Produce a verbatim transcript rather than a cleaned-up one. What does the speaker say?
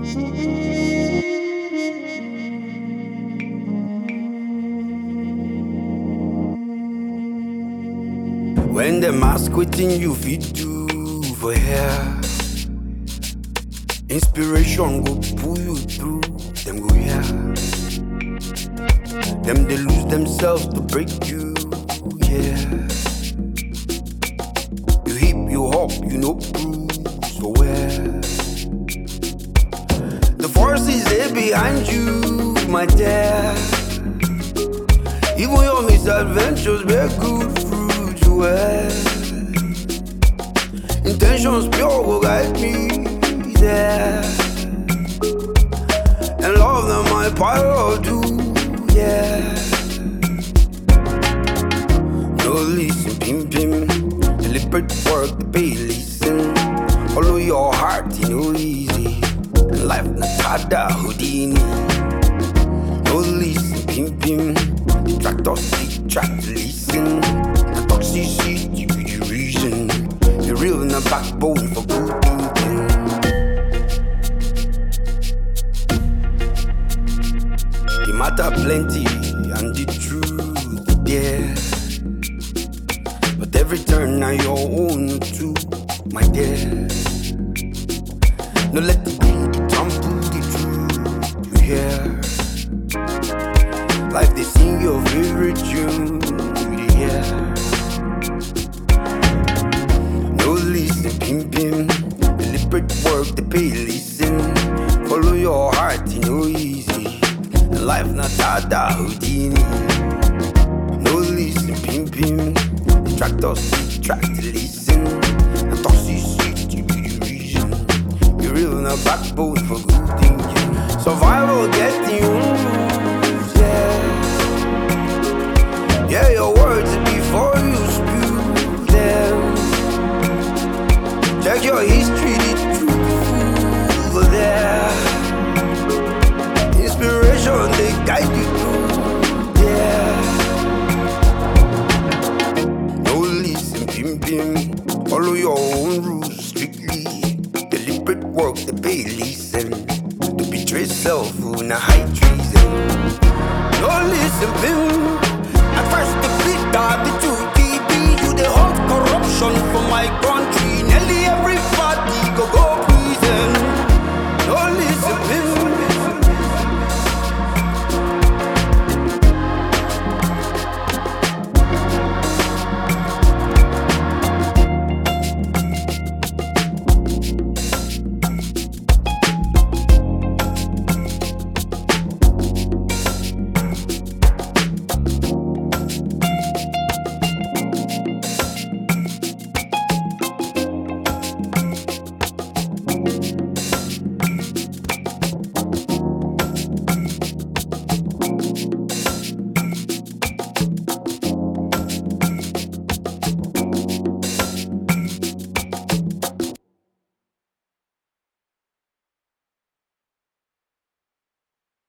When them ask wetin you fit do for here, inspiration go pull you through. Them go here, them they lose themselves to break you. Yeah, you hip, you hop, you know bruise. So where the forces they behind you, my dear. Even your misadventures bear good fruit. Well, intentions pure will guide me there, and love them my power do, yeah. No listen, pim pim, deliberate work, the pay listen. Follow your heart, you know easy. Life not harder, Houdini. No listen, pim pim, distract us, detract, listen. Toxicity with the reason. You're real in the backbone for good thinking. The matter plenty and the truth, yeah. But every turn now your own too, my dear. No let the greed trample the truth, you hear. Life they sing your favorite tune, you hear. Pim pim, deliberate work, the pay listen. Follow your heart, you know easy. Life not harder, Houdini. No listen, pim pim, distract us, distract, listen. And toxicity be the reason. You're real in a backbone for good thinking. Survival getting you, yeah. Yeah, your words before you spew them. Check your history, the truth over there. Inspiration, they guide you through, yeah. No listen, pim pim, follow your own rules strictly. Deliberate work, the pay listen. To betray self, in a high treason. No listen, pim. At first the beat, the truth, T B, you the hold corruption for my ground.